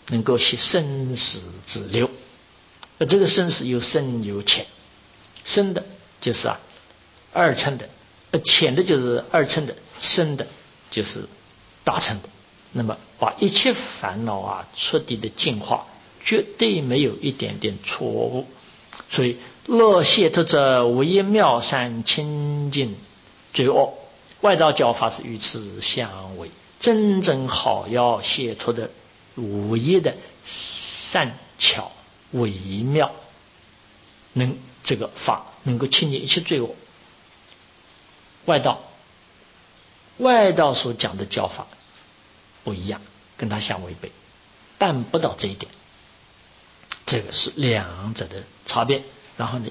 能够系生死之流。这个生死有深有浅，深的就是二乘的，浅的就是二乘的，深的就是大乘的。那么把一切烦恼彻底的净化，绝对没有一点点错误。所以乐解脱者，无一妙善清净罪恶，外道教法是与此相违。真正好要解脱的无一的善巧微妙，这个法能够清净一切罪恶。外道所讲的教法不一样，跟他相违背，办不到这一点。这个是两者的差别。然后呢，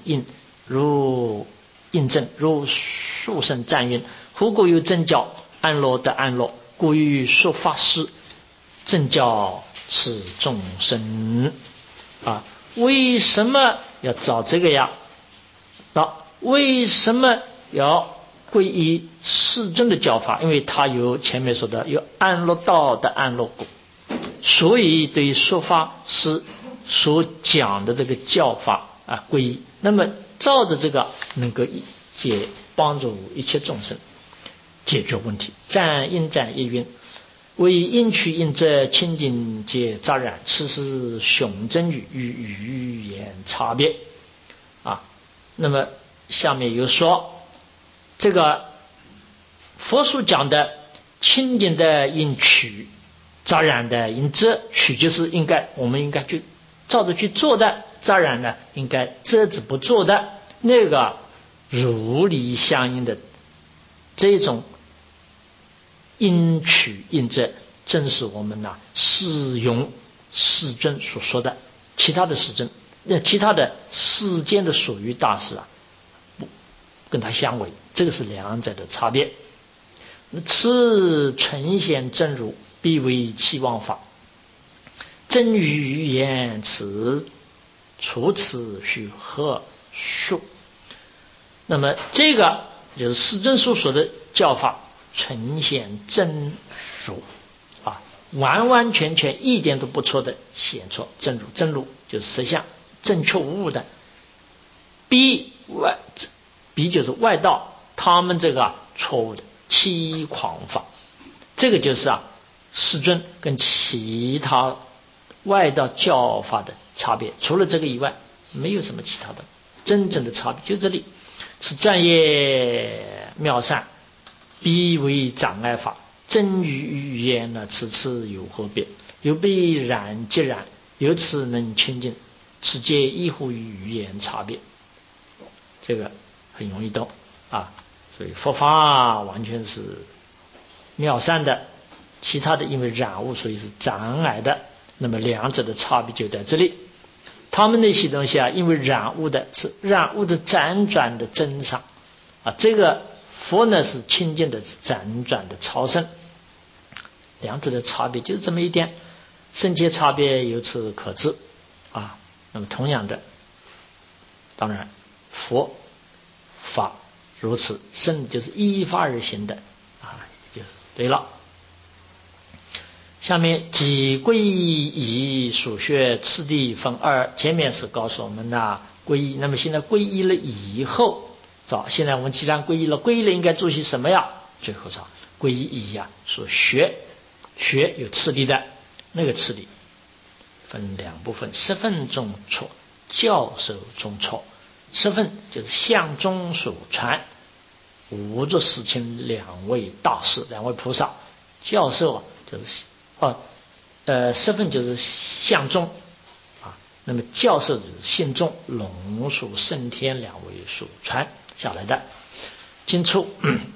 印证如述圣赞云：何故有正教安乐得安乐？故于说法师正教是众生为什么要找这个呀？为什么要皈依世尊的教法？因为他有前面说的有安乐道的安乐果，所以对说法师所讲的这个教法皈依，那么照着这个能够帮助一切众生解决问题。赞应赞一云：为因取因者清净皆杂染，此是雄真语与语言差别那么下面又说，这个佛所讲的清净的因取，杂染的因遮。取就是我们应该去照着去做的，杂染呢应该遮止不做的，那个如理相应的这种因取因遮，正是我们适用世尊所说的。其他的世尊，其他的世间的所欲大师不跟他相违，这个是两者的差别。此纯显真如，必为期望法。真语言此除此须何述？那么这个就是世尊所说的教法，纯显真如完完全全一点都不错的显出真如。真如就是实相，正确无误的。比就是外道他们这个错误的欺诳法，这个就是世尊跟其他外道教法的差别。除了这个以外，没有什么其他的真正的差别，就这里。此专业妙善，必为障碍法。真语言呢，此次有何别？有被染即染，由此能清净，此皆依乎于语言差别。这个很容易懂所以佛法完全是妙善的，其他的因为染污，所以是障碍的。那么两者的差别就在这里。他们那些东西因为染污的是染污的辗转的真上这个佛呢是清净的辗转的超生。两者的差别就是这么一点，深切差别由此可知那么同样的，当然佛法如此，圣就是依法而行的就是对了。下面即皈依所学次第分二，前面是告诉我们皈依，那么现在皈依了以后，现在我们既然皈依了应该做些什么呀？最后皈依所学有次第的，那个次第分两部分：十分中错，教授中错。十分就是相中所传，五座世亲两位大师，两位菩萨。教授就是十分就是相中那么教授就是信中，龙树圣天两位所传下来的经处。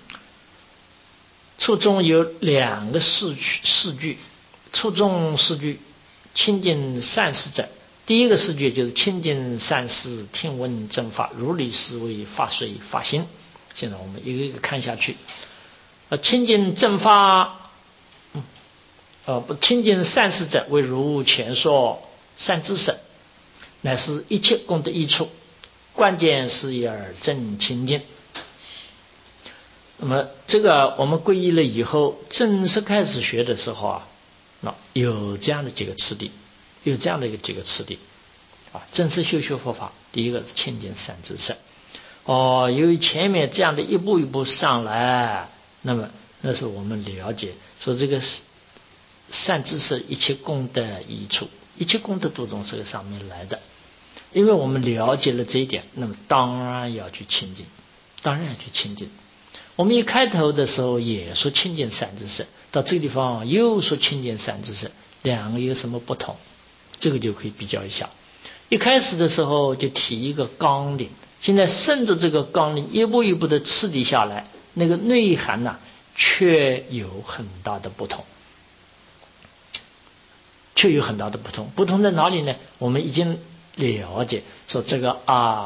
处中有两个四句，处中四句亲近善事者。第一个四句就是亲近善事，听闻正法，如理思维，发随发心。现在我们一个一个看下去。亲近正法不亲近善事者，为如前说善知识，乃是一切功德益处，关键是以而正清净。那么这个我们皈依了以后，正式开始学的时候有这样的几个次第。 有这样的几个次第正式修学佛法，第一个是清净善知识。由于前面这样的一步一步上来，那么那是我们了解说这个善知识一切功德益处，一切功德都从这个上面来的。因为我们了解了这一点，那么当然要去清净，当然要去清净。我们一开头的时候也说清净善知识，到这个地方又说清净善知识，两个有什么不同？这个就可以比较一下。一开始的时候就提一个纲领，现在顺着这个纲领一步一步的次第下来，那个内涵却有很大的不同，却有很大的不同。不同在哪里呢？我们已经了解说这个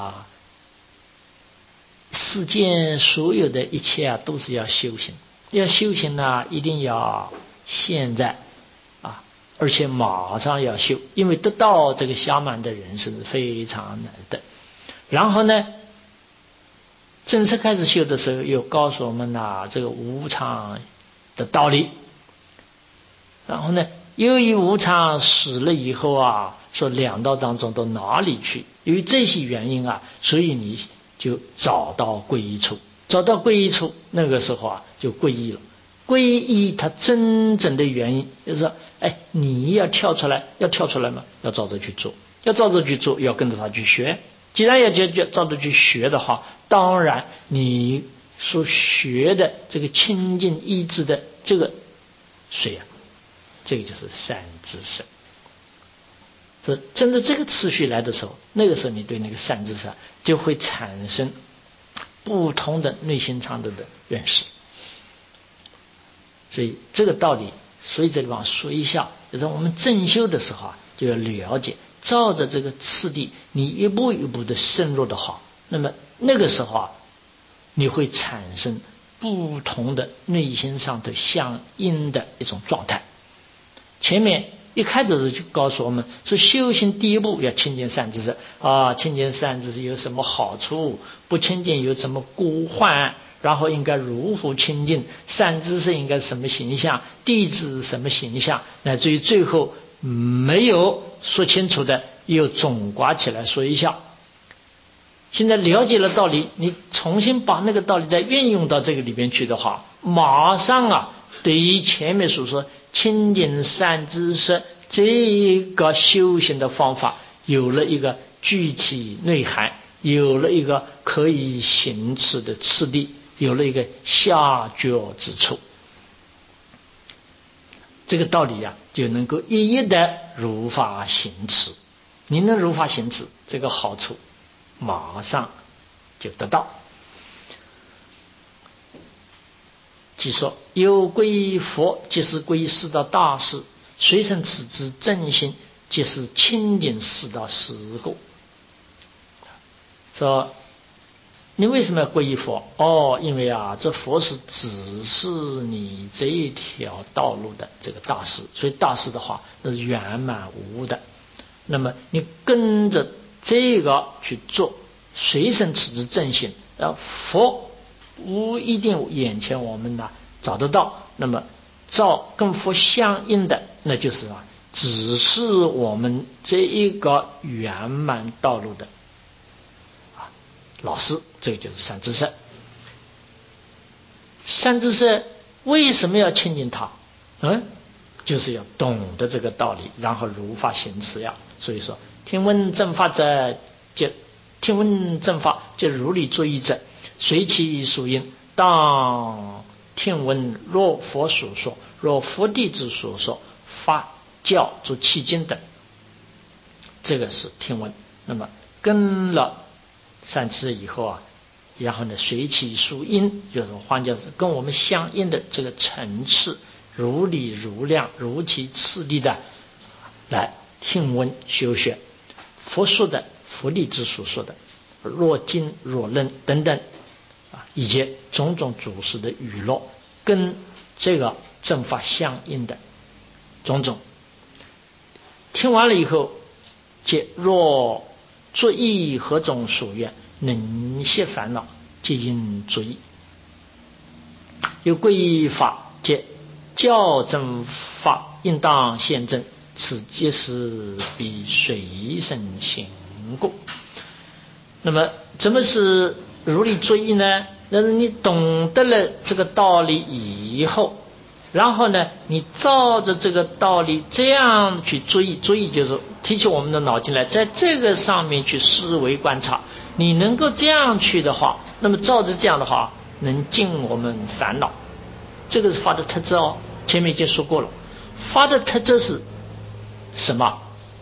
世间所有的一切都是要修行，要修行一定要现在而且马上要修，因为得到这个暇满的人是非常难的。然后呢，正式开始修的时候又告诉我们这个无常的道理。然后呢，由于无常死了以后说两道当中到哪里去？由于这些原因所以你就找到皈依处，找到皈依处，那个时候就皈依了。皈依它真正的原因就是说，你要跳出来嘛，要照着去做，要照着去做，要跟着他去学。既然要照着去学的话，当然你所学的这个清净意志的这个水这个就是善知识。所以真的这个次序来的时候，那个时候你对那个善知识就会产生不同的内心上的认识。所以这个道理，所以这地方说一下，就是我们正修的时候就要了解，照着这个次第，你一步一步的深入的话，那么那个时候你会产生不同的内心上的相应的一种状态。前面一开始就告诉我们说，修行第一步要清净善知识清净善知识有什么好处，不清净有什么过患，然后应该如何清净，善知识应该什么形象，弟子什么形象，乃至于最后没有说清楚的又总括起来说一下。现在了解了道理，你重新把那个道理再运用到这个里边去的话，马上对于前面所说清净善知识这个修行的方法有了一个具体内涵，有了一个可以行持的次第，有了一个下脚之处，这个道理就能够一一的如法行持。你能如法行持，这个好处马上就得到。即说有皈依佛，即是皈依四大大士，随身持之正心，即是清净四大十果。说你为什么要皈依佛？因为这佛是指示你这一条道路的这个大师，所以大师的话那是圆满无的。那么你跟着这个去做，随身持之正心，佛不一定眼前我们找得到，那么照跟佛相应的，那就是只是我们这一个圆满道路的老师，这个就是善知识。善知识为什么要亲近他？就是要懂得这个道理，然后如法行持呀。所以说，听闻正法者，听闻正法就如理作意者，随其所应，当听闻若佛所说，若佛弟子所说，发教诸契经等，这个是听闻。那么跟了善知识以后然后呢随其所应，就是换句话说，跟我们相应的这个层次，如理如量，如其次第的来听闻修学佛说的，佛弟子所说的，若经若论等等以及种种祖师的语录，跟这个正法相应的种种，听完了以后，即若作意何种所愿，能歇烦恼，皆应作意。有皈依法，即教正法应当现证， 此即是必随身行故。那么怎么是如理作意呢？那是你懂得了这个道理以后，然后呢，你照着这个道理这样去注意，注意就是提起我们的脑筋来，在这个上面去思维观察。你能够这样去的话，那么照着这样的话，能尽我们烦恼。这个是法的特质哦，前面已经说过了。法的特质是什么？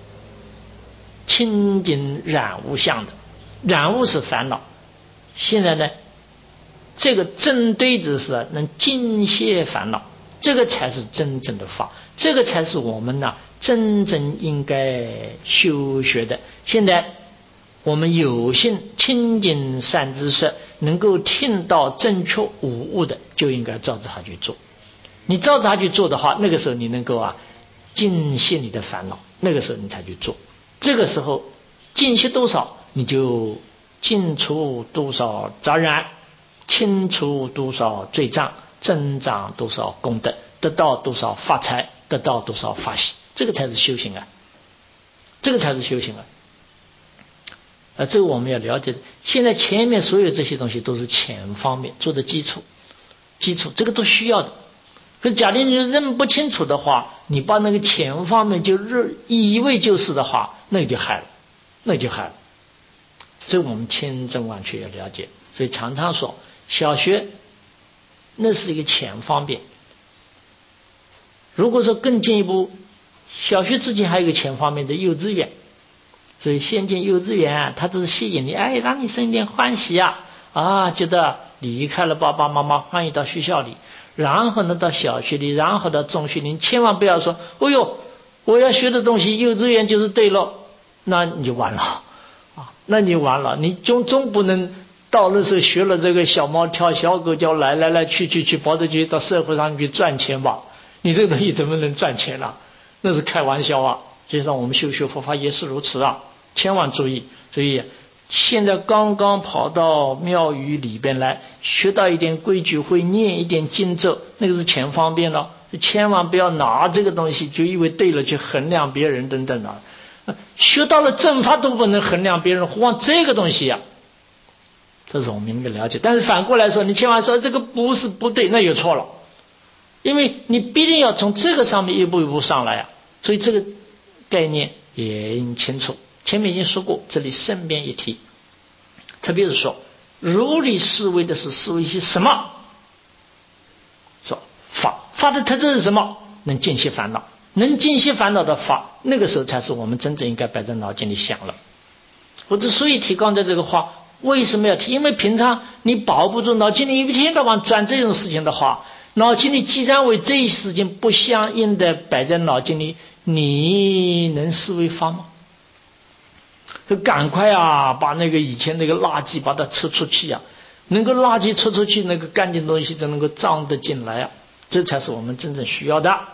清净染污相的，染污是烦恼。现在呢，这个正对子是能尽泄烦恼，这个才是真正的法，这个才是我们呢真正应该修学的。现在我们有幸亲近善知识，能够听到正确无误的，就应该照着它去做。你照着它去做的话，那个时候你能够尽泄你的烦恼，那个时候你才去做。这个时候尽泄多少，你就尽除多少杂染，清除多少罪障，增长多少功德，得到多少发财，得到多少法喜，这个才是修行啊！这个才是修行啊！这个我们要了解的。现在前面所有这些东西都是前方面做的基础，这个都需要的。可假定你认不清楚的话，你把那个前方面就以为就是的话，那个就害了，这我们千真万确要了解。所以常常说，小学那是一个前方面。如果说更进一步，小学之前还有一个前方面的幼稚园。所以先进幼稚园它都是吸引你，让你生一点欢喜觉得离开了爸爸妈妈，欢喜到学校里，然后呢到小学里，然后到中学里，千万不要说我要学的东西幼稚园就是对了，那你就完了你总不能到那时候学了这个小猫跳小狗叫来去跑着去到社会上去赚钱吧，你这个东西怎么能赚钱了？那是开玩笑啊！实际上我们修学佛法也是如此千万注意。所以现在刚刚跑到庙宇里边来，学到一点规矩，会念一点经咒，那个是前方便了，千万不要拿这个东西就以为对了去衡量别人等等学到了正法都不能衡量别人，何况这个东西这是我们应该了解。但是反过来说，你千万说这个不是不对，那就错了，因为你必定要从这个上面一步一步上来所以这个概念也应清楚。前面已经说过，这里顺便一提，特别是说如理思维的是思维些什么？说法的特质是什么？能尽息烦恼，能尽息烦恼的法，那个时候才是我们真正应该摆在脑筋里想了。我之所以提刚才这个话，为什么要提？因为平常你保不住脑筋里一天到晚转这种事情的话，脑筋里既然为这一事情不相应的摆在脑筋里，你能思维法吗？就赶快把那个以前那个垃圾把它抽出去能够垃圾抽出去，那个干净东西就能够装得进来这才是我们真正需要的。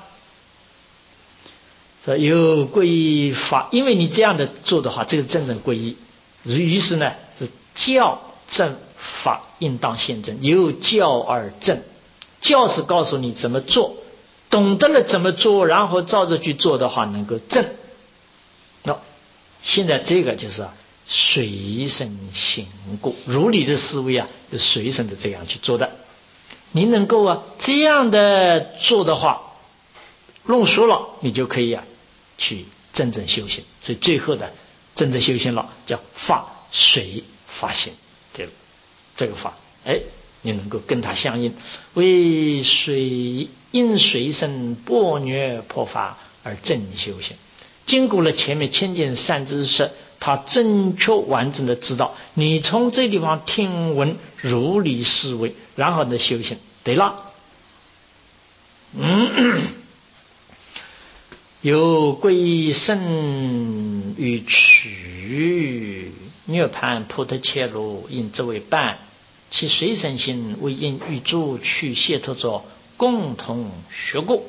有皈依法，因为你这样的做的话，这个真正皈依。于是呢，是教正法应当现正，由教而正。教是告诉你怎么做，懂得了怎么做，然后照着去做的话，能够正。现在这个就是随身行过，如理的思维就随身的这样去做的。你能够这样的做的话，弄熟了，你就可以去真正修行。所以最后的真正修行了，叫法随法行，这个法你能够跟它相应，为因随身般若破法而正修行。经过了前面亲近善知识，他正确完整的知道，你从这地方听闻如理思维，然后的修行对了。有归圣与取涅盘菩提切路，因这为伴，其随身心为因欲诸去解脱者共同学过。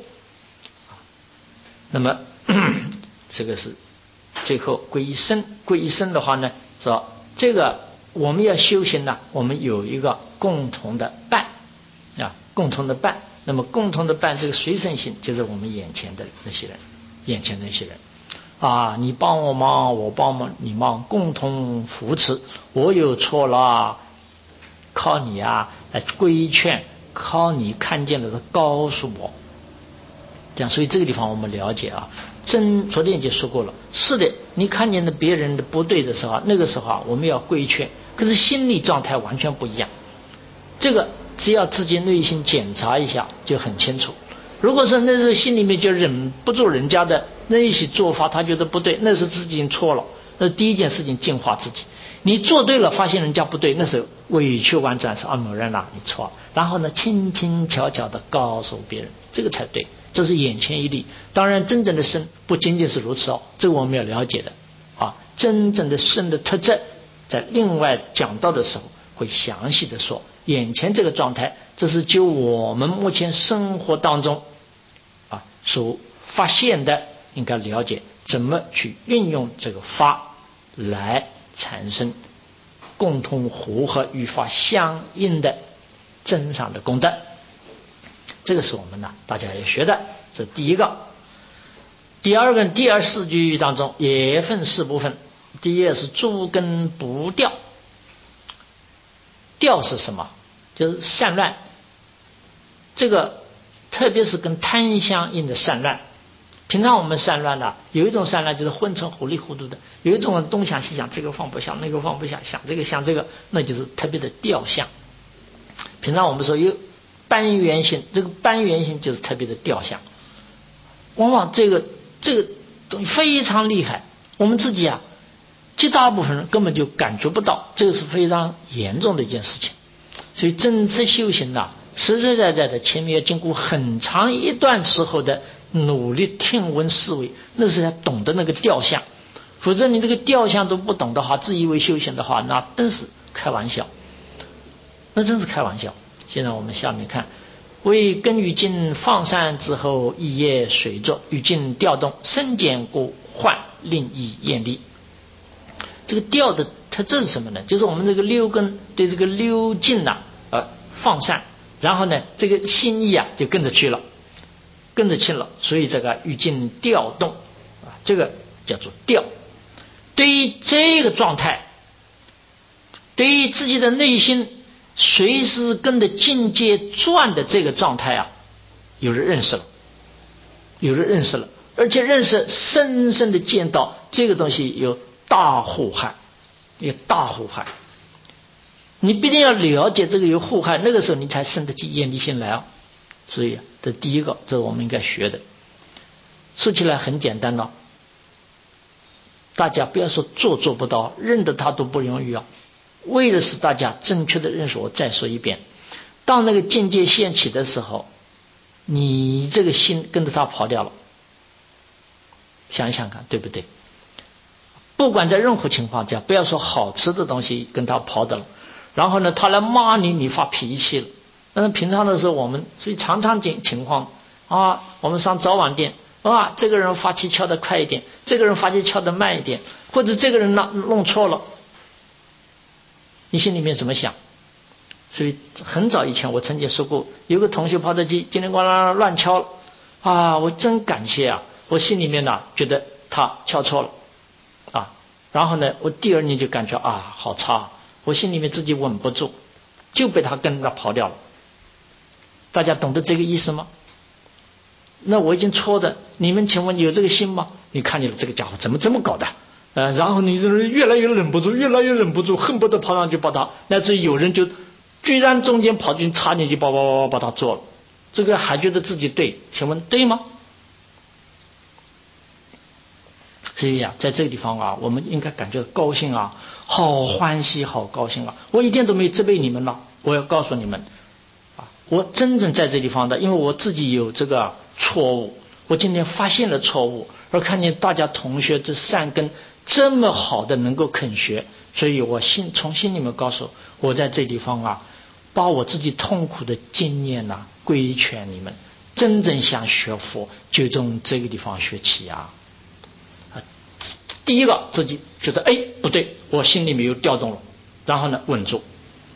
那么这个是最后皈依僧。皈依僧的话呢，说这个我们要修行呢，我们有一个共同的伴共同的伴。那么共同的伴，这个随身心就是我们眼前的那些人眼前那些人啊，你帮我忙，我帮你忙，共同扶持。我有错了，靠你啊来规劝，靠你看见了告诉我。这样，所以这个地方我们了解啊，昨天已经说过了，是的，你看见的别人的不对的时候，那个时候啊，我们要规劝，可是心理状态完全不一样。这个只要自己内心检查一下就很清楚。如果说那时候心里面就忍不住人家的那一些做法，他觉得不对，那是自己已经错了。那第一件事情净化自己。你做对了，发现人家不对，那是委屈万转，是某人呐，你错了。然后呢，轻轻巧巧的告诉别人，这个才对。这是眼前一例。当然，真正的圣不仅仅是如此哦，这个我们要了解的啊。真正的圣的特质，在另外讲到的时候会详细的说。眼前这个状态，这是就我们目前生活当中啊所发现的，应该了解怎么去运用这个法来产生共同和合与法相应的真善的功德。这个是我们大家要学的，这第一个。第二个，第二四句当中也分四部分。第一个是诸根不掉。掉是什么？就是散乱。这个特别是跟贪相应的散乱。平常我们散乱呢，有一种散乱就是昏沉糊里糊涂的，有一种东想西想，这个放不下，那个放不下，想这个想这个，那就是特别的掉相。平常我们说有般圆性，这个般圆性就是特别的掉相。往往这个东西非常厉害，我们自己啊绝大部分人根本就感觉不到，这个是非常严重的一件事情。所以真正修行实实在在的前面要经过很长一段时候的努力听闻思维，那是要懂得那个调相。否则你这个调相都不懂的话，自以为修行的话，那真是开玩笑，那真是开玩笑。现在我们下面看，为根与境放散之后，一业随作，与境调动，身减故换，另以厌离。这个调的它这是什么呢？就是我们这个六根对这个六境放散，然后呢这个心意就跟着去了，所以这个与境调动这个叫做调。对于这个状态，对于自己的内心随时跟着境界转的这个状态有人认识了，而且认识深深的见到这个东西有大祸害，你必定要了解这个有祸害，那个时候你才生得起厌离心来所以这第一个，这是我们应该学的。说起来很简单大家不要说做不到，认得它都不容易为了使大家正确的认识，我再说一遍，当那个境界现起的时候，你这个心跟着它跑掉了，想想看对不对？不管在任何情况下，不要说好吃的东西跟他跑的了，然后呢他来骂你，你发脾气了。但是平常的时候我们所以常常情况我们上早晚店这个人发气敲得快一点，这个人发气敲得慢一点，或者这个人弄错了，你心里面怎么想？所以很早以前我曾经说过，有个同学跑到机今天咣啷乱敲了我真感谢我心里面觉得他敲错了然后呢我第二年就感觉好差，我心里面自己稳不住，就被他跟着跑掉了。大家懂得这个意思吗？那我已经错的，你们请问有这个心吗？你看见了这个家伙怎么这么搞的然后你越来越忍不住，恨不得跑上去把他，乃至有人就居然中间跑进差点就把他做了，这个还觉得自己对，请问对吗？所以在这个地方我们应该感觉高兴好欢喜，好高兴我一点都没责备你们了，我要告诉你们我真正在这地方的，因为我自己有这个错误，我今天发现了错误，而看见大家同学这善根这么好的能够肯学，所以我从心里面告诉我在这地方把我自己痛苦的经验规劝你们，真正想学佛就从这个地方学起第一个自己觉得不对，我心里面有调动了，然后呢稳住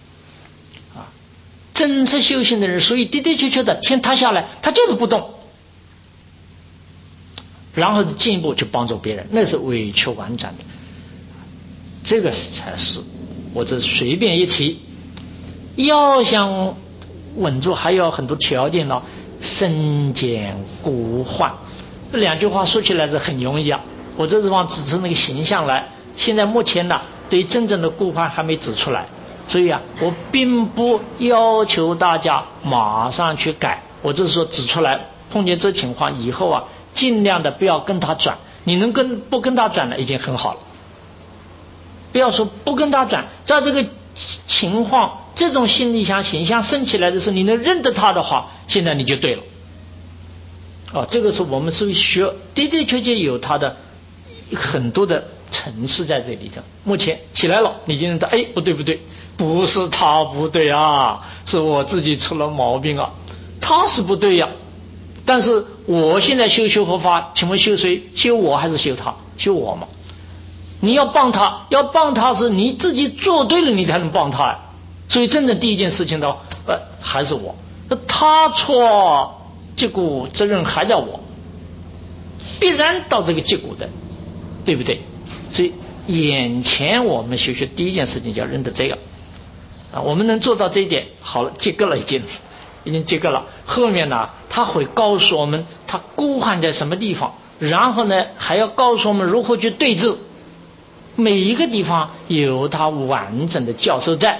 真正修行的人，所以的确的天塌下来他就是不动， 然后进一步去帮助别人，那是委曲婉转的。这个才是我这随便一提。要想稳住，还要很多条件呢。身兼孤患，这两句话说起来是很容易啊。我这地方指出那个形象来，现在目前呢，对真正的孤患还没指出来，所以啊，我并不要求大家马上去改，我只是说指出来，碰见这情况以后啊，尽量的不要跟他转，你能不跟他转了已经很好了。不要说不跟他转，在这个情况，这种心理形象升起来的时候，你能认得他的话，现在你就对了。这个是我们属于学的的确确有他的很多的层次在这里头。目前起来了，你就认得，不对，不是他不对啊，是我自己出了毛病啊，他是不对呀。但是我现在修佛法，请问修谁？修我还是修他？修我嘛。你要帮他是你自己做对了，你才能帮他呀。所以真正第一件事情呢，还是我，他错，结果责任还在我，必然到这个结果的，对不对？所以眼前我们学第一件事情就要认得这个我们能做到这一点，好了，及格了，已经及格了。后面呢，他会告诉我们他孤寒在什么地方，然后呢，还要告诉我们如何去对治。每一个地方有它完整的教授在，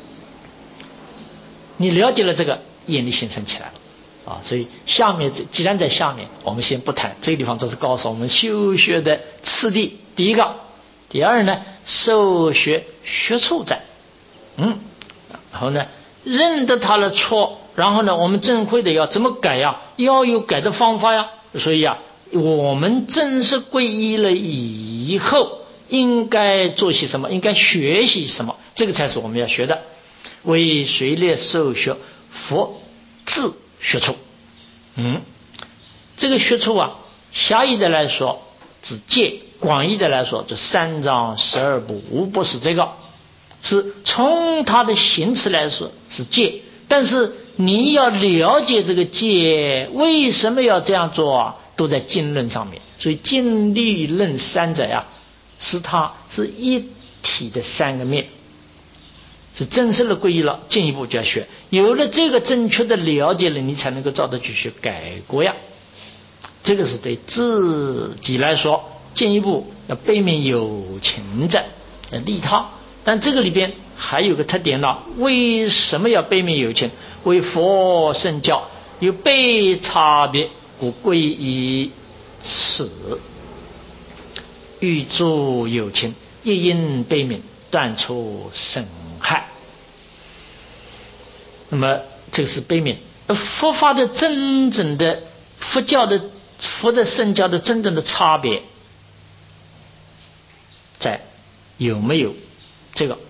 你了解了这个，眼力形成起来了所以下面既然在下面，我们先不谈这个地方，这是告诉我们修学的次第。第一个，第二呢，受学处在，然后呢，认得他的错，然后呢，我们正规的要怎么改呀？要有改的方法呀。所以我们正式皈依了以后，应该做些什么？应该学习什么？这个才是我们要学的。为随列受学，佛自学处。这个学处狭义的来说指戒，广义的来说就三藏十二部无不是这个，是从他的行持来说是戒，但是你要了解这个戒为什么要这样做都在经论上面。所以经律论三者是它是一体的三个面，是正式的皈依了，进一步就要学。有了这个正确的了解了，你才能够照着去学改过呀。这个是对自己来说，进一步要悲悯有情者，要利他。但这个里边还有个特点了，为什么要悲悯有情？为佛圣教有被差别，故皈依此。欲助有情，亦因悲悯，断除损害。那么这个是悲悯。佛法的真正的佛的圣教的真正的差别在有没有这个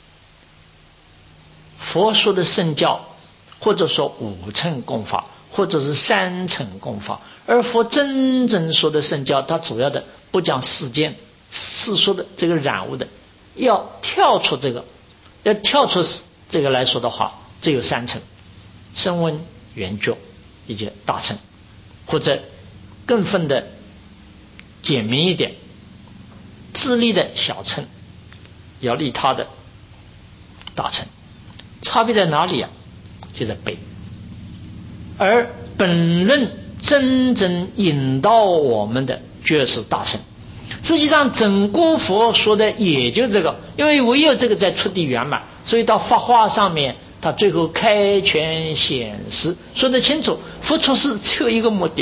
佛说的圣教，或者说五乘功法，或者是三乘功法。而佛真正说的圣教，它主要的不讲世间世俗的这个染污的，要跳出这个来说的话，只有三乘：声闻缘觉以及大乘，或者更分的简明一点，自利的小乘，要利他的大乘。差别在哪里就在悲。而本论真正引导我们的就是大乘。实际上整个佛说的也就这个，因为唯有这个在出地圆满，所以到法华上面他最后开权显示说得清楚，佛出世只有一个目的。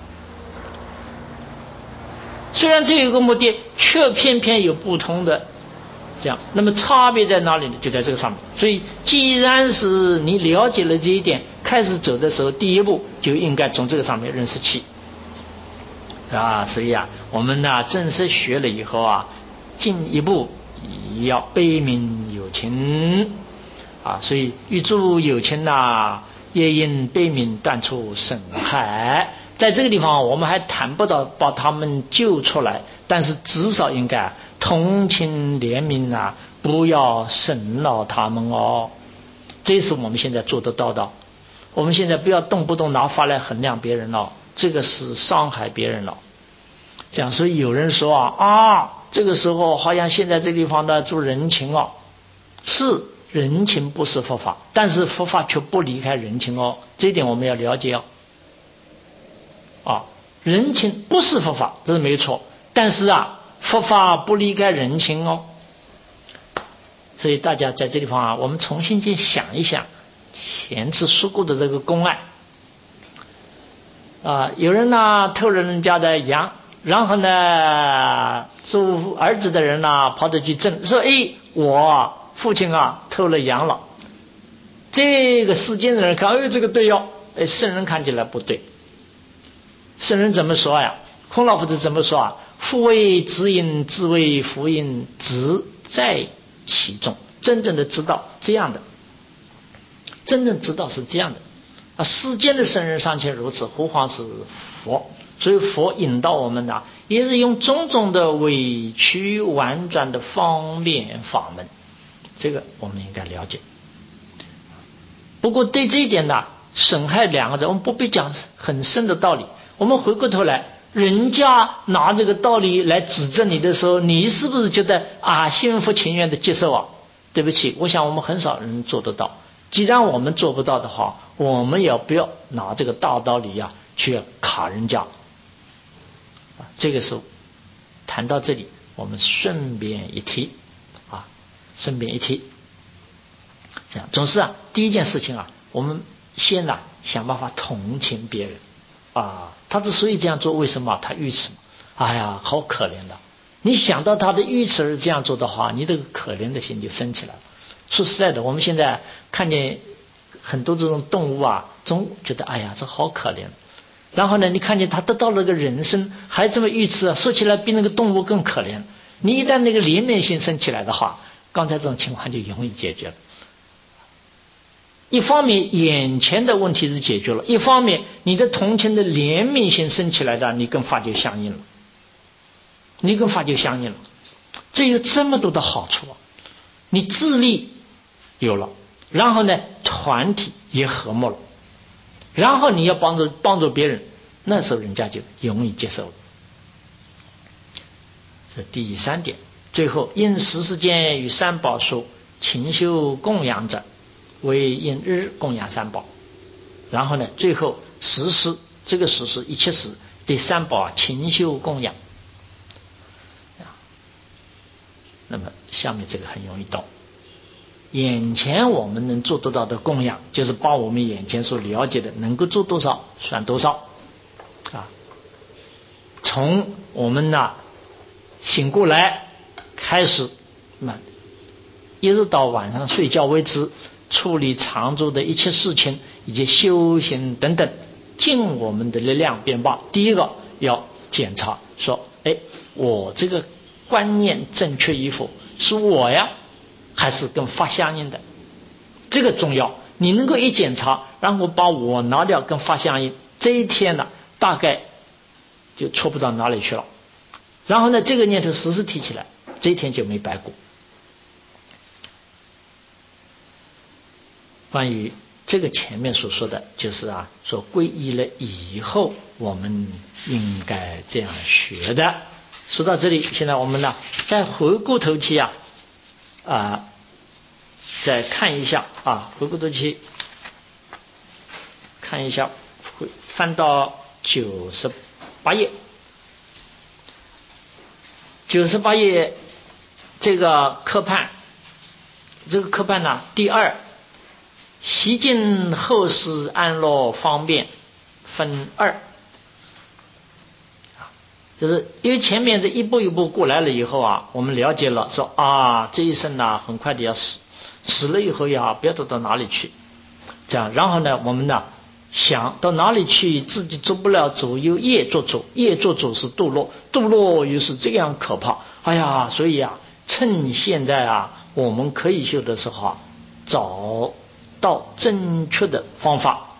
虽然只有一个目的，却偏偏有不同的这样，那么差别在哪里呢？就在这个上面。所以既然是你了解了这一点，开始走的时候，第一步就应该从这个上面认识起所以我们正式学了以后进一步也要悲悯有情所以欲助有情也因悲悯断除损害。在这个地方我们还谈不到把他们救出来，但是至少应该同情怜悯不要审恼他们这是我们现在做得到的。我们现在不要动不动拿法来衡量别人这个是伤害别人了这样，所以有人说啊，这个时候好像现在这地方的做人情哦，是人情不是佛法，但是佛法却不离开人情哦，这一点我们要了解哦。啊，人情不是佛法，这是没错，但是佛法不离开人情哦。所以大家在这地方我们重新去想一想前次说过的这个公案有人偷了人家的羊，然后呢，做儿子的人跑着去证，说我父亲偷了羊了。这个世间的人看，这个对哦，圣人看起来不对。圣人怎么说呀？孔老夫子怎么说父为子隐，子为父隐，子在其中。真正的知道这样的，真正知道是这样的世间的圣人尚且如此，何况是佛？所以佛引导我们也是用种种的委曲婉转的方便法门，这个我们应该了解。不过对这一点损害两个字，我们不必讲很深的道理。我们回过头来，人家拿这个道理来指正你的时候，你是不是觉得心不情愿的接受对不起，我想我们很少人做得到。既然我们做不到的话，我们也不要拿这个大道理去卡人家。这个时候谈到这里，我们顺便一提这样总是第一件事情我们先想办法同情别人他之所以这样做，为什么？他愚痴嘛，好可怜的。你想到他的愚痴而这样做的话，你这个可怜的心就升起来了。说实在的，我们现在看见很多这种动物总觉得这好可怜。然后呢，你看见他得到了个人生，还这么愚痴说起来比那个动物更可怜。你一旦那个怜悯心升起来的话，刚才这种情况就容易解决了。一方面眼前的问题是解决了，一方面你的同情的怜悯心升起来的，你跟法就相应了。这有这么多的好处你自利有了，然后呢团体也和睦了，然后你要帮助别人，那时候人家就容易接受了。这第三点。最后，因十世间与三宝说勤修供养者，为因日供养三宝。然后呢，最后实施这个实施一切时对三宝勤修供养。那么下面这个很容易懂。眼前我们能做得到的供养，就是把我们眼前所了解的能够做多少算多少从我们醒过来开始，一直到晚上睡觉为止，处理常住的一切事情以及修行等等，尽我们的力量便罢。第一个要检查说，我这个观念正确与否，是我还是跟法相应的，这个重要。你能够一检查，然后把我拿掉跟法相应，这一天大概就错不到哪里去了。然后呢，这个念头时时提起来，这一天就没白过。关于这个前面所说的，就是说皈依了以后我们应该这样学的。说到这里，现在我们再回过头去再看一下回过头去看一下，翻到98页。98页这个科判，第二，习尽后世安乐方便分2。就是因为前面这一步一步过来了以后我们了解了说这一生很快的要死了以后不要走到哪里去，这样。然后呢，我们想到哪里去，自己做不了主，由业做主，业做主是堕落，堕落又是这样可怕。所以趁现在我们可以修的时候找到正确的方法